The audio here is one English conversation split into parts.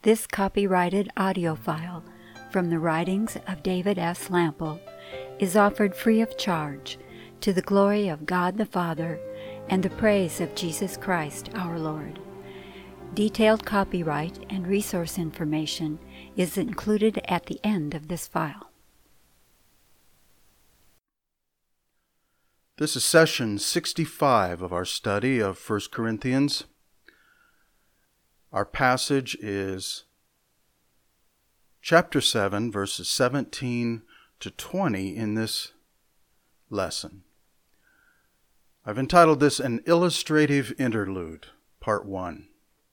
This copyrighted audio file from the writings of David S. Lample is offered free of charge to the glory of God the Father and the praise of Jesus Christ our Lord. Detailed copyright and resource information is included at the end of this file. This is session 65 of our study of 1 Corinthians. Our passage is chapter 7, verses 17 to 20 in this lesson. I've entitled this An Illustrative Interlude, Part 1.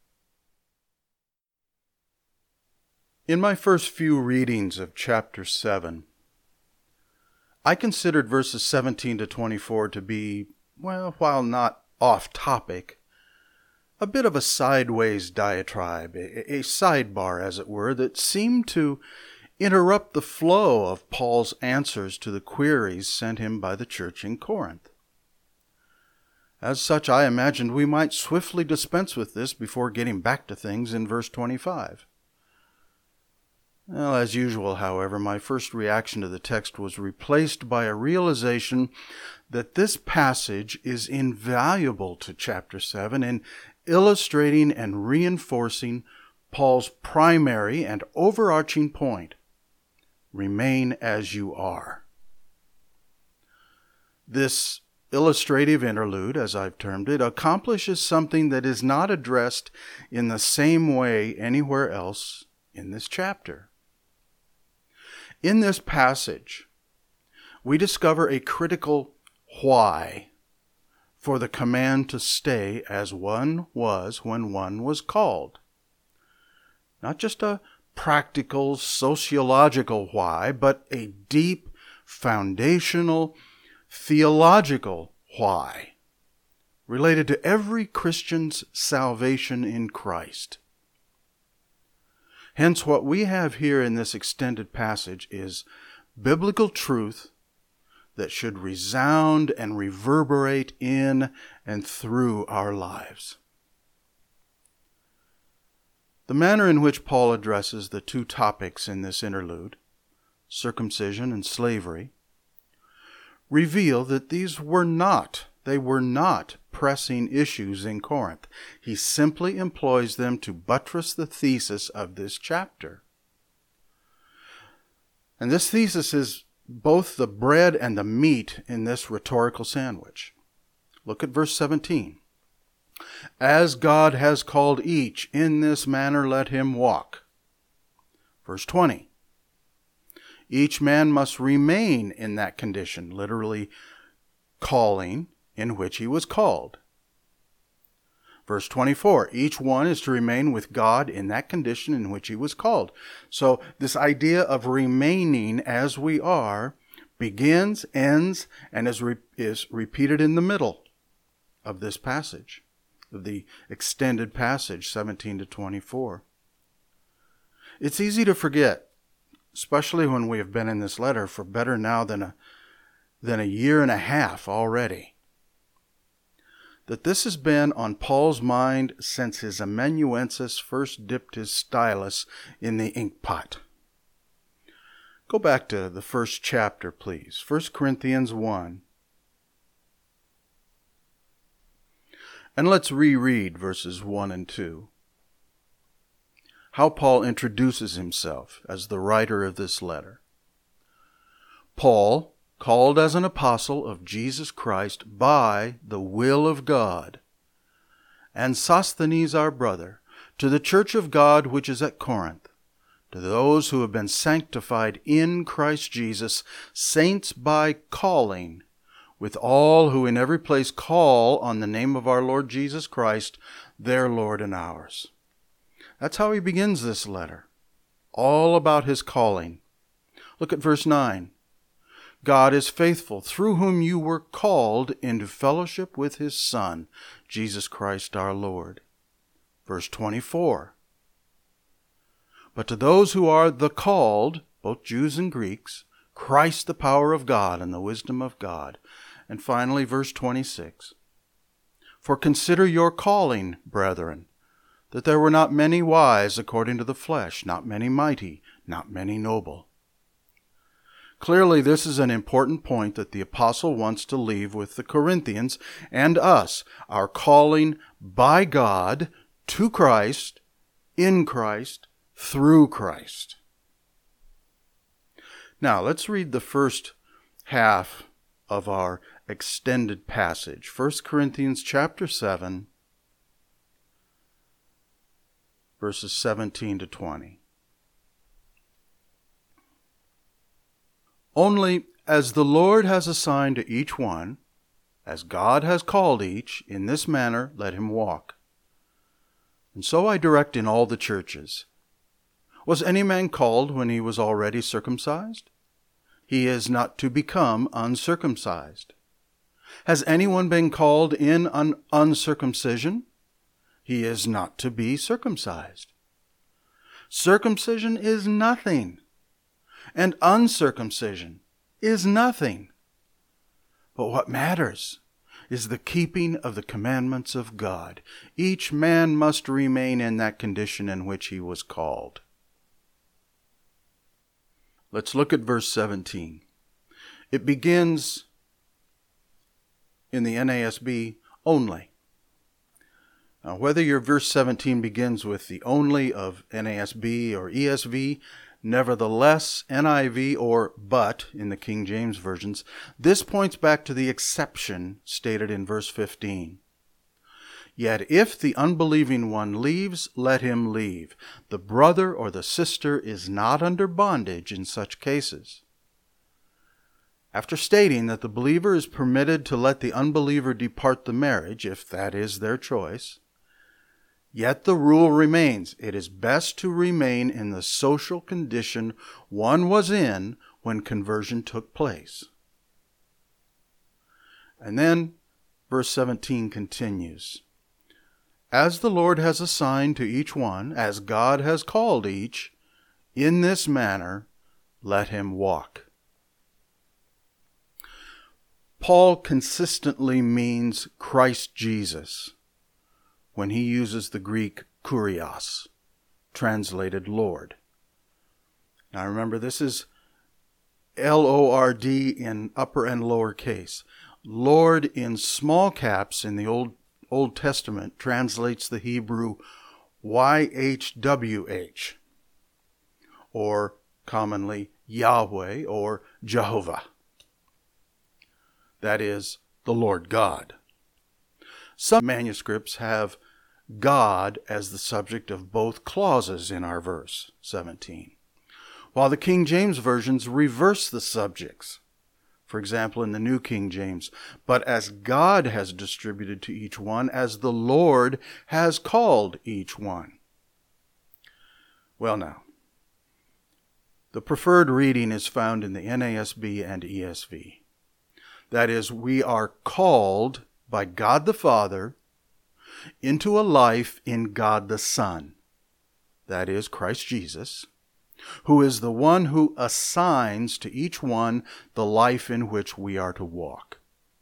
In my first few readings of chapter 7, I considered verses 17 to 24 to be, while not off topic, a bit of a sideways diatribe, a sidebar, as it were, that seemed to interrupt the flow of Paul's answers to the queries sent him by the church in Corinth. As such, I imagined we might swiftly dispense with this before getting back to things in verse 25. Well, as usual, however, my first reaction to the text was replaced by a realization that this passage is invaluable to chapter 7 in illustrating and reinforcing Paul's primary and overarching point: remain as you are. This illustrative interlude, as I've termed it, accomplishes something that is not addressed in the same way anywhere else in this chapter. In this passage, we discover a critical why for the command to stay as one was when one was called. Not just a practical, sociological why, but a deep, foundational, theological why related to every Christian's salvation in Christ. Hence, what we have here in this extended passage is biblical truth that should resound and reverberate in and through our lives. The manner in which Paul addresses the two topics in this interlude, circumcision and slavery, reveal that they were not pressing issues in Corinth. He simply employs them to buttress the thesis of this chapter. And this thesis is both the bread and the meat in this rhetorical sandwich. Look at verse 17. As God has called each, in this manner let him walk. Verse 20. Each man must remain in that condition, literally calling, in which he was called. Verse 24, each one is to remain with God in that condition in which he was called. So this idea of remaining as we are begins, ends, and is repeated in the middle of this passage, of the extended passage, 17 to 24. It's easy to forget, especially when we have been in this letter for better now than a year and a half already, that this has been on Paul's mind since his amanuensis first dipped his stylus in the ink pot. Go back to the first chapter, please. 1 Corinthians 1. And let's reread verses 1 and 2. How Paul introduces himself as the writer of this letter. Paul, called as an apostle of Jesus Christ by the will of God, and Sosthenes our brother, to the church of God which is at Corinth, to those who have been sanctified in Christ Jesus, saints by calling, with all who in every place call on the name of our Lord Jesus Christ, their Lord and ours. That's how he begins this letter, all about his calling. Look at verse 9. God is faithful, through whom you were called into fellowship with his Son, Jesus Christ our Lord. Verse 24. But to those who are the called, both Jews and Greeks, Christ the power of God and the wisdom of God. And finally, verse 26. For consider your calling, brethren. that there were not many wise according to the flesh, not many mighty, not many noble. Clearly, this is an important point that the apostle wants to leave with the Corinthians and us, our calling by God to Christ, in Christ, through Christ. Now, let's read the first half of our extended passage. 1 Corinthians chapter 7, verses 17 to 20. Only as the Lord has assigned to each one, as God has called each, in this manner let him walk. And so I direct in all the churches. Was any man called when he was already circumcised? He is not to become uncircumcised. Has anyone been called in uncircumcision? He is not to be circumcised. Circumcision is nothing, and uncircumcision is nothing. But what matters is the keeping of the commandments of God. Each man must remain in that condition in which he was called. Let's look at verse 17. It begins in the NASB, only. Now, whether your verse 17 begins with the only of NASB or ESV, nevertheless, NIV, or but in the King James versions, this points back to the exception stated in verse 15. Yet if the unbelieving one leaves, let him leave. The brother or the sister is not under bondage in such cases. After stating that the believer is permitted to let the unbeliever depart the marriage, if that is their choice, yet the rule remains, it is best to remain in the social condition one was in when conversion took place. And then verse 17 continues. As the Lord has assigned to each one, as God has called each, in this manner let him walk. Paul consistently means Christ Jesus when he uses the Greek kurios, translated Lord. Now remember, this is L-O-R-D in upper and lower case. Lord in small caps in the Old Testament translates the Hebrew YHWH, or commonly Yahweh or Jehovah. That is, the Lord God. Some manuscripts have God as the subject of both clauses in our verse 17, while the King James versions reverse the subjects. For example, in the New King James, but as God has distributed to each one, as the Lord has called each one. Well now, the preferred reading is found in the NASB and ESV. That is, we are called by God the Father into a life in God the Son. That is, Christ Jesus, who is the one who assigns to each one the life in which we are to walk.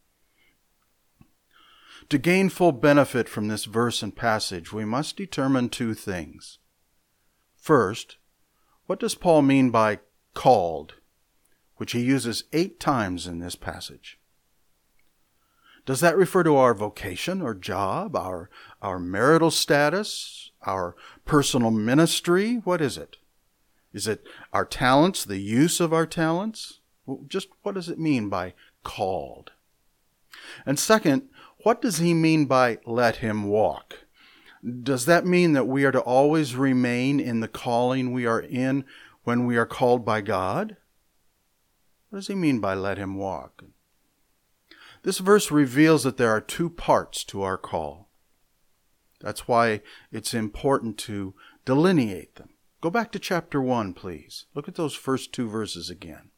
To gain full benefit from this verse and passage, we must determine two things. First, what does Paul mean by called, which he uses 8 times in this passage? Does that refer to our vocation or job, our marital status, our personal ministry? What is it? Is it our talents, the use of our talents? Well, just what does it mean by called? And second, what does he mean by let him walk? Does that mean that we are to always remain in the calling we are in when we are called by God? What does he mean by let him walk? This verse reveals that there are 2 parts to our call. That's why it's important to delineate them. Go back to chapter 1, please. Look at those first 2 verses again.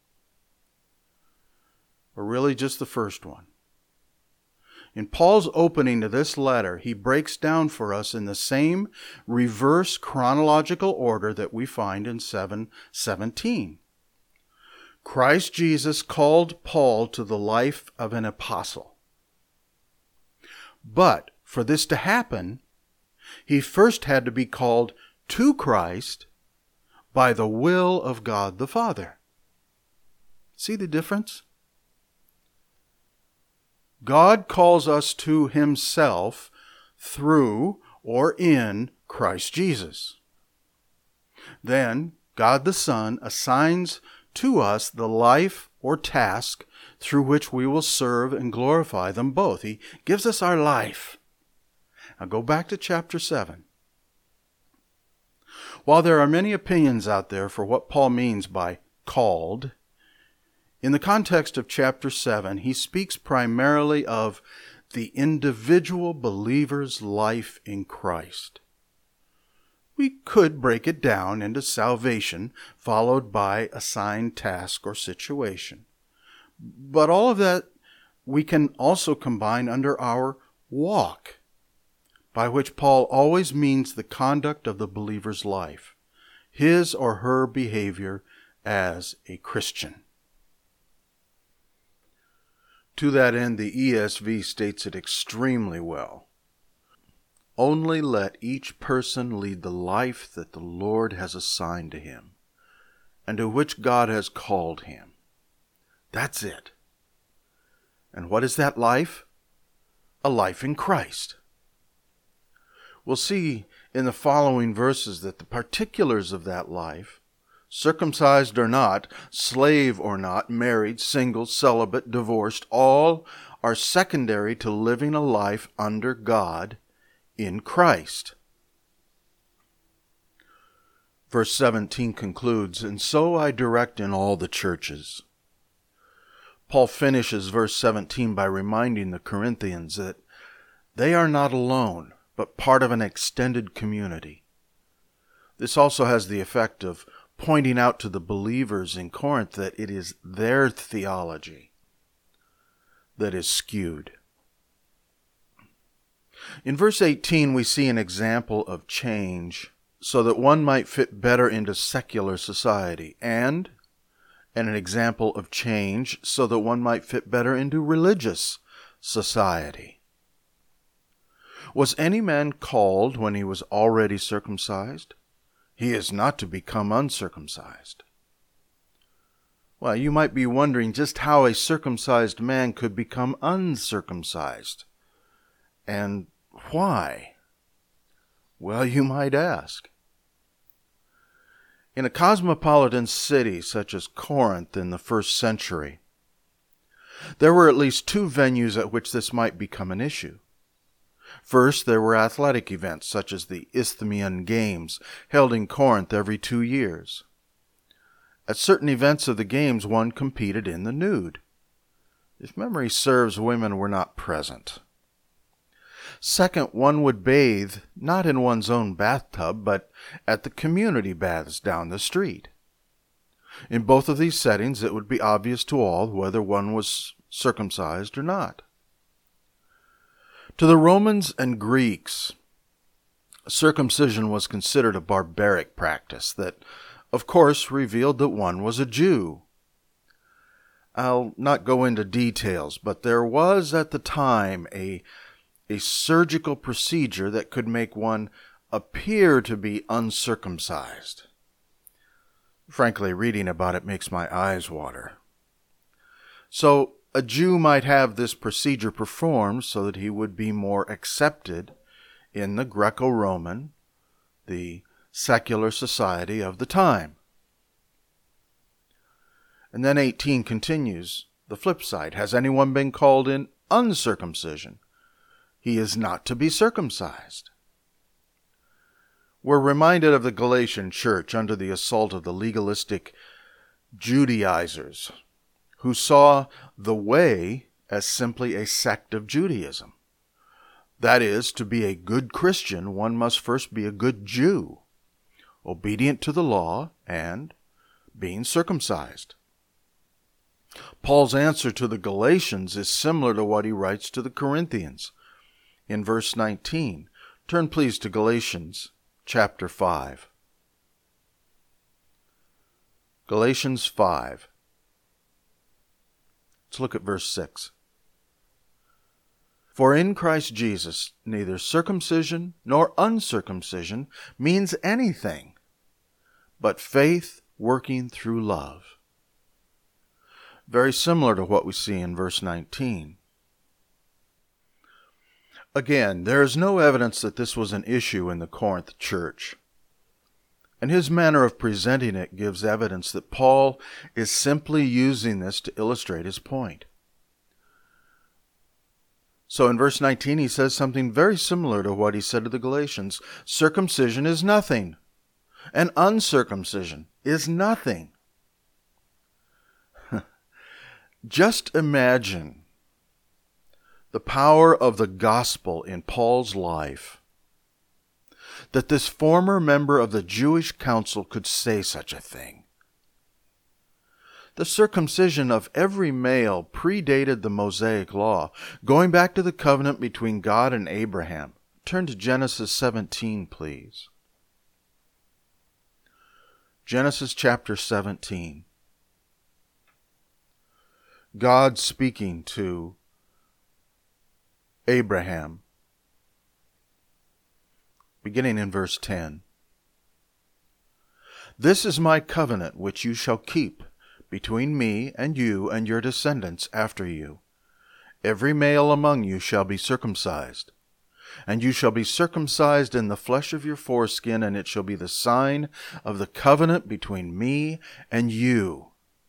Or really just the first one. In Paul's opening to this letter, he breaks down for us in the same reverse chronological order that we find in 7:17. Christ Jesus called Paul to the life of an apostle. But for this to happen, He first had to be called to Christ by the will of God the Father. See the difference? God calls us to himself through or in Christ Jesus. Then God the Son assigns to us the life or task through which we will serve and glorify them both. He gives us our life. Now go back to chapter 7. While there are many opinions out there for what Paul means by called, in the context of chapter 7, he speaks primarily of the individual believer's life in Christ. We could break it down into salvation, followed by assigned task or situation. But all of that we can also combine under our walk, by which Paul always means the conduct of the believer's life, his or her behavior as a Christian. To that end, the ESV states it extremely well. Only let each person lead the life that the Lord has assigned to him, and to which God has called him. That's it. And what is that life? A life in Christ. We'll see in the following verses that the particulars of that life, circumcised or not, slave or not, married, single, celibate, divorced, all are secondary to living a life under God in Christ. Verse 17 concludes, "And so I direct in all the churches." Paul finishes verse 17 by reminding the Corinthians that they are not alone, but part of an extended community. This also has the effect of pointing out to the believers in Corinth that it is their theology that is skewed. In verse 18, we see an example of change so that one might fit better into secular society, and an example of change so that one might fit better into religious society. Was any man called when he was already circumcised? He is not to become uncircumcised. Well, you might be wondering just how a circumcised man could become uncircumcised. And why? Well, you might ask. In a cosmopolitan city such as Corinth in the first century, there were at least two venues at which this might become an issue. First, there were athletic events such as the Isthmian Games, held in Corinth every 2 years. At certain events of the games, one competed in the nude. If memory serves, women were not present. Second, one would bathe not in one's own bathtub, but at the community baths down the street. In both of these settings, it would be obvious to all whether one was circumcised or not. To the Romans and Greeks, circumcision was considered a barbaric practice that, of course, revealed that one was a Jew. I'll not go into details, but there was at the time a surgical procedure that could make one appear to be uncircumcised. Frankly, reading about it makes my eyes water. So, a Jew might have this procedure performed so that he would be more accepted in the Greco-Roman, the secular society of the time. And then 18 continues, the flip side. Has anyone been called in uncircumcision? He is not to be circumcised. We're reminded of the Galatian church under the assault of the legalistic Judaizers, who saw the way as simply a sect of Judaism. That is, to be a good Christian, one must first be a good Jew, obedient to the law and being circumcised. Paul's answer to the Galatians is similar to what he writes to the Corinthians. In verse 19, turn please to Galatians chapter 5. Galatians 5. Let's look at verse 6. For in Christ Jesus neither circumcision nor uncircumcision means anything, but faith working through love. Very similar to what we see in verse 19. Again, there is no evidence that this was an issue in the Corinth church. And his manner of presenting it gives evidence that Paul is simply using this to illustrate his point. So in verse 19 he says something very similar to what he said to the Galatians. Circumcision is nothing, and uncircumcision is nothing. Just imagine the power of the gospel in Paul's life, that this former member of the Jewish council could say such a thing. The circumcision of every male predated the Mosaic law, going back to the covenant between God and Abraham. Turn to Genesis 17, please. Genesis chapter 17. God speaking to Abraham, beginning in verse 10. This is my covenant which you shall keep between me and you and your descendants after you. Every male among you shall be circumcised, and you shall be circumcised in the flesh of your foreskin, and it shall be the sign of the covenant between me and you.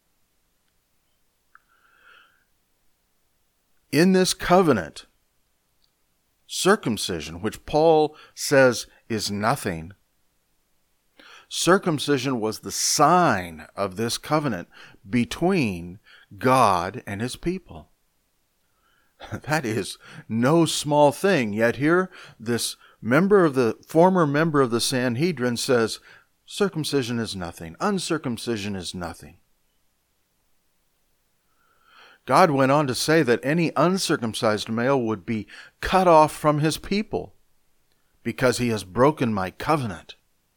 In this covenant, circumcision, which Paul says is nothing, circumcision was the sign of this covenant between God and his people. That is no small thing. Yet here, this former member of the Sanhedrin says, circumcision is nothing, uncircumcision is nothing. God went on to say that any uncircumcised male would be cut off from his people because he has broken my covenant.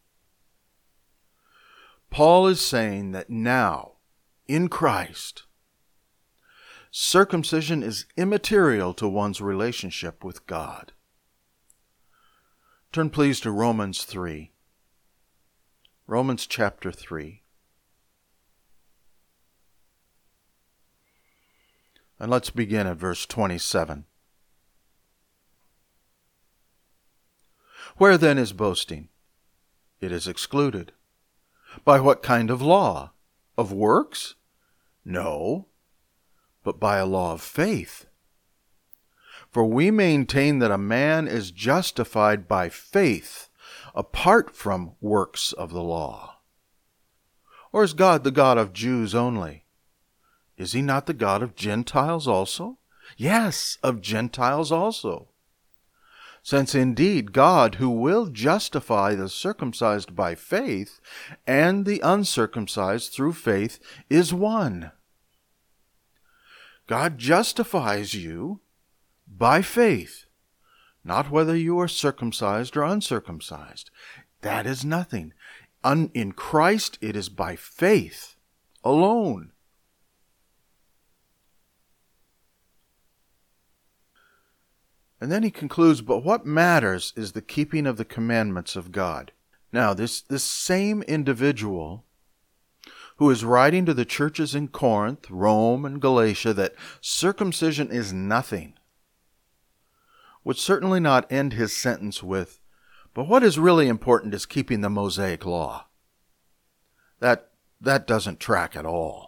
Paul is saying that now, in Christ, circumcision is immaterial to one's relationship with God. Turn please to Romans 3. Romans chapter 3. And let's begin at verse 27. Where then is boasting? It is excluded. By what kind of law? Of works? No, but by a law of faith. For we maintain that a man is justified by faith, apart from works of the law. Or is God the God of Jews only? Is he not the God of Gentiles also? Yes, of Gentiles also. Since indeed God, who will justify the circumcised by faith and the uncircumcised through faith, is one. God justifies you by faith, not whether you are circumcised or uncircumcised. That is nothing. In Christ it is by faith alone. And then he concludes, but what matters is the keeping of the commandments of God. Now, this same individual who is writing to the churches in Corinth, Rome, and Galatia that circumcision is nothing, would certainly not end his sentence with, but what is really important is keeping the Mosaic law. That doesn't track at all.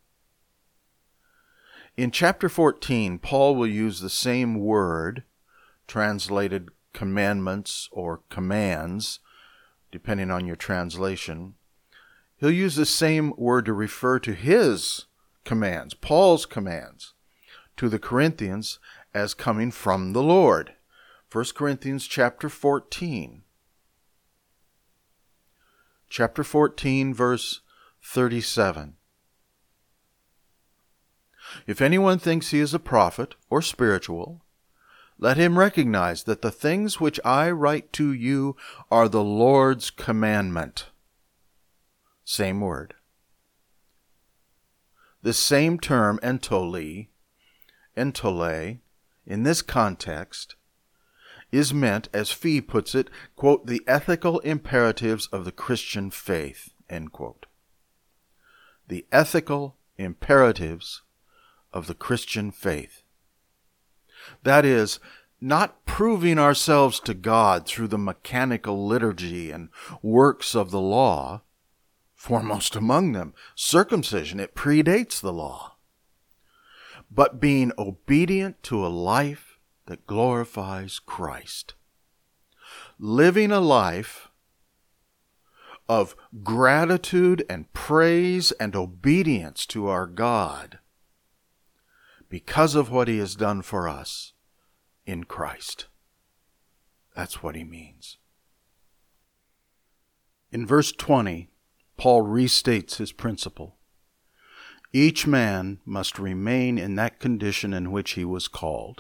In chapter 14, Paul will use the same word, translated commandments or commands, depending on your translation. He'll use the same word to refer to his commands, Paul's commands, to the Corinthians as coming from the Lord. 1 Corinthians chapter 14. Chapter 14, verse 37. If anyone thinks he is a prophet or spiritual, let him recognize that the things which I write to you are the Lord's commandment. Same word. This same term, entole, in this context is meant, as Fee puts it, quote, the ethical imperatives of the Christian faith, end quote. The ethical imperatives of the Christian faith. That is, not proving ourselves to God through the mechanical liturgy and works of the law, foremost among them, circumcision, it predates the law, but being obedient to a life that glorifies Christ. Living a life of gratitude and praise and obedience to our God because of what He has done for us in Christ. That's what he means. In verse 20, Paul restates his principle. Each man must remain in that condition in which he was called.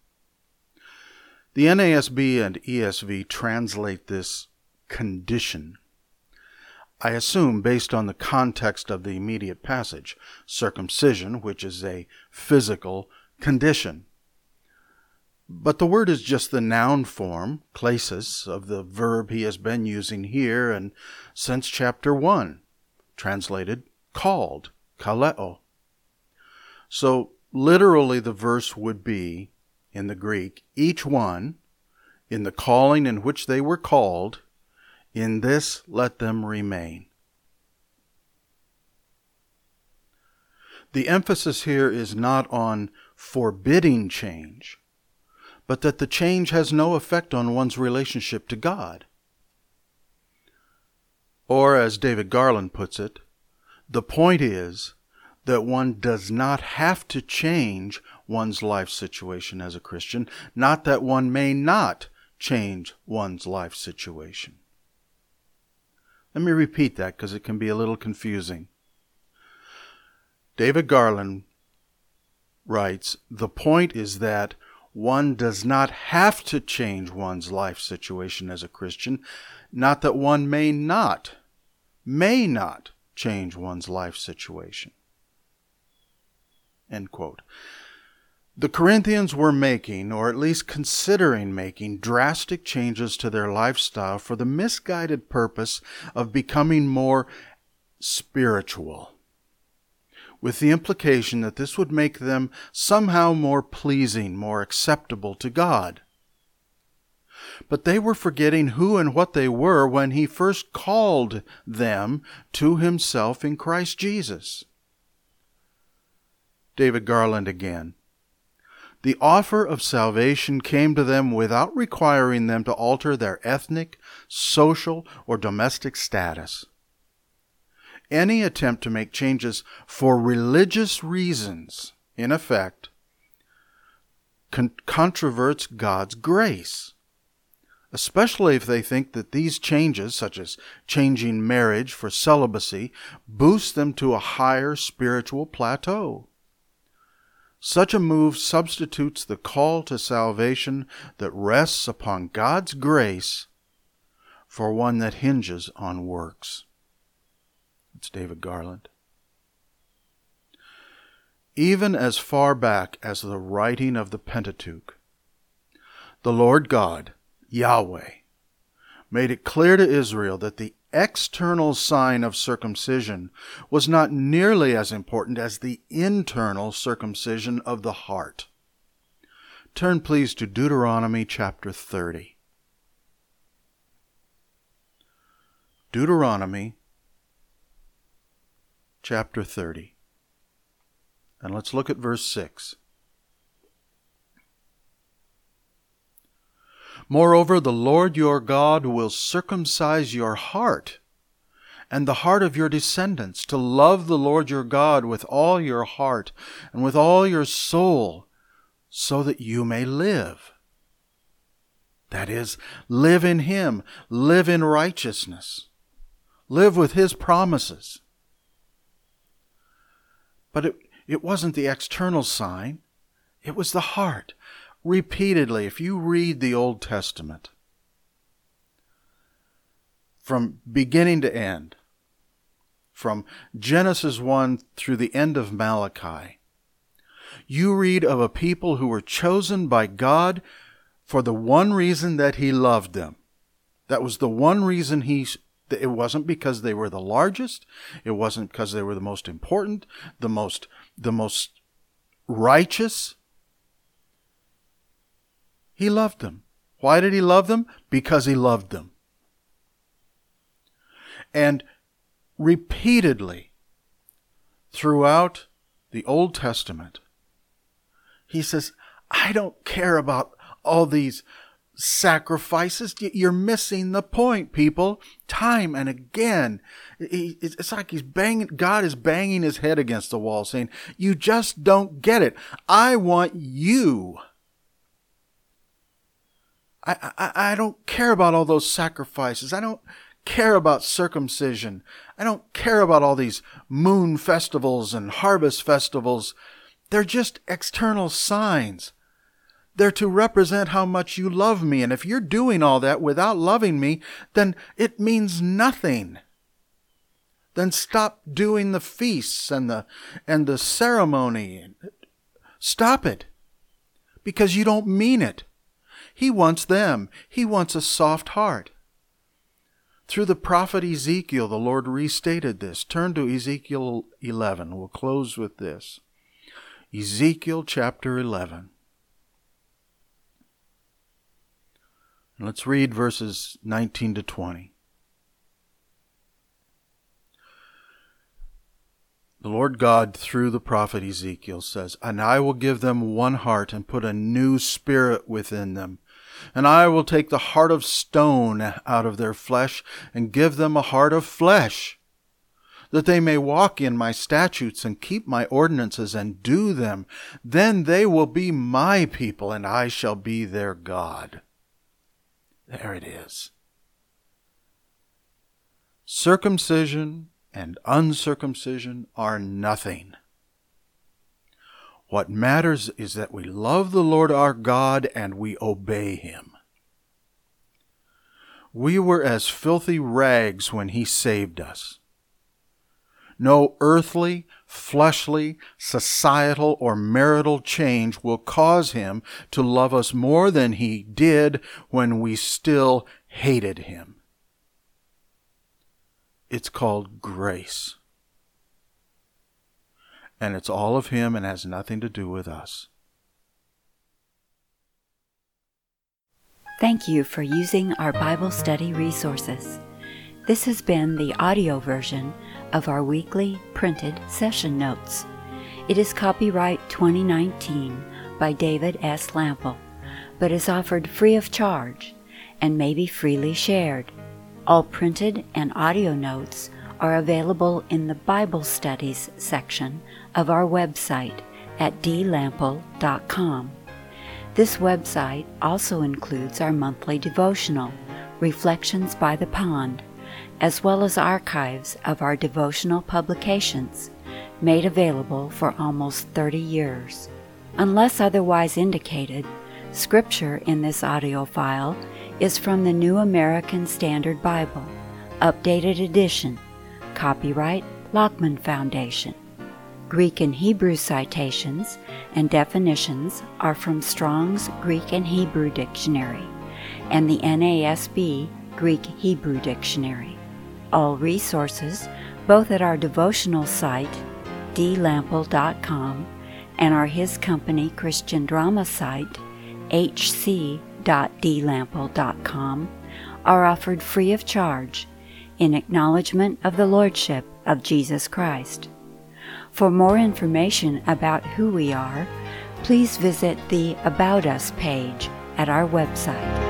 The NASB and ESV translate this condition, I assume based on the context of the immediate passage, circumcision, which is a physical condition. But the word is just the noun form, klesis, of the verb he has been using here and since chapter 1, translated called, kaleo. So literally the verse would be, in the Greek, each one, in the calling in which they were called, in this let them remain. The emphasis here is not on forbidding change, but that the change has no effect on one's relationship to God. Or, as David Garland puts it, the point is that one does not have to change one's life situation as a Christian, not that one may not change one's life situation. Let me repeat that because it can be a little confusing. David Garland writes, the point is that one does not have to change one's life situation as a Christian, not that one may not change one's life situation. End quote. The Corinthians were making, or at least considering making, drastic changes to their lifestyle for the misguided purpose of becoming more spiritual, with the implication that this would make them somehow more pleasing, more acceptable to God. But they were forgetting who and what they were when He first called them to Himself in Christ Jesus. David Garland again. The offer of salvation came to them without requiring them to alter their ethnic, social, or domestic status. Any attempt to make changes for religious reasons, in effect, controverts God's grace, especially if they think that these changes, such as changing marriage for celibacy, boost them to a higher spiritual plateau. Such a move substitutes the call to salvation that rests upon God's grace for one that hinges on works. It's David Garland. Even as far back as the writing of the Pentateuch, the Lord God, Yahweh, made it clear to Israel that the external sign of circumcision was not nearly as important as the internal circumcision of the heart. Turn please to Deuteronomy chapter 30. Deuteronomy chapter 30. And let's look at verse 6. Moreover, the Lord your God will circumcise your heart and the heart of your descendants to love the Lord your God with all your heart and with all your soul, so that you may live. That is, live in Him, live in righteousness, live with His promises. But it wasn't the external sign, it was the heart. Repeatedly, if you read the Old Testament, from beginning to end, from Genesis 1 through the end of Malachi, You read of a people who were chosen by God for the one reason that He loved them. That was the one reason it wasn't because they were the largest. It wasn't because they were the most important, the most righteous. He loved them. Why did He love them? Because He loved them. And repeatedly throughout the Old Testament, He says, I don't care about all these sacrifices. You're missing the point, people. Time and again. It's like God is banging His head against the wall saying, you just don't get it. I want you. I don't care about all those sacrifices. I don't care about circumcision. I don't care about all these moon festivals and harvest festivals. They're just external signs. They're to represent how much you love me. And if you're doing all that without loving me, then it means nothing. Then stop doing the feasts and the ceremony. Stop it. Because you don't mean it. He wants them. He wants a soft heart. Through the prophet Ezekiel, the Lord restated this. Turn to Ezekiel 11. We'll close with this. Ezekiel chapter 11. Let's read verses 19 to 20. The Lord God, through the prophet Ezekiel, says, And I will give them one heart and put a new spirit within them. And I will take the heart of stone out of their flesh and give them a heart of flesh, that they may walk in my statutes and keep my ordinances and do them. Then they will be my people, and I shall be their God. There it is. Circumcision and uncircumcision are nothing. What matters is that we love the Lord our God and we obey Him. We were as filthy rags when He saved us. No earthly, fleshly, societal, or marital change will cause Him to love us more than He did when we still hated Him. It's called grace. And it's all of Him and has nothing to do with us. Thank you for using our Bible study resources. This has been the audio version of our weekly printed session notes. It is copyright 2019 by David S. Lample, but is offered free of charge and may be freely shared. All printed and audio notes are available in the Bible Studies section of our website at dlample.com. This website also includes our monthly devotional, Reflections by the Pond, as well as archives of our devotional publications, made available for almost 30 years. Unless otherwise indicated, scripture in this audio file is from the New American Standard Bible, updated edition, copyright Lockman Foundation. Greek and Hebrew citations and definitions are from Strong's Greek and Hebrew Dictionary and the NASB Greek-Hebrew Dictionary. All resources, both at our devotional site, dlample.com, and our His Company Christian drama site, hc.dlample.com, are offered free of charge in acknowledgement of the Lordship of Jesus Christ. For more information about who we are, please visit the About Us page at our website.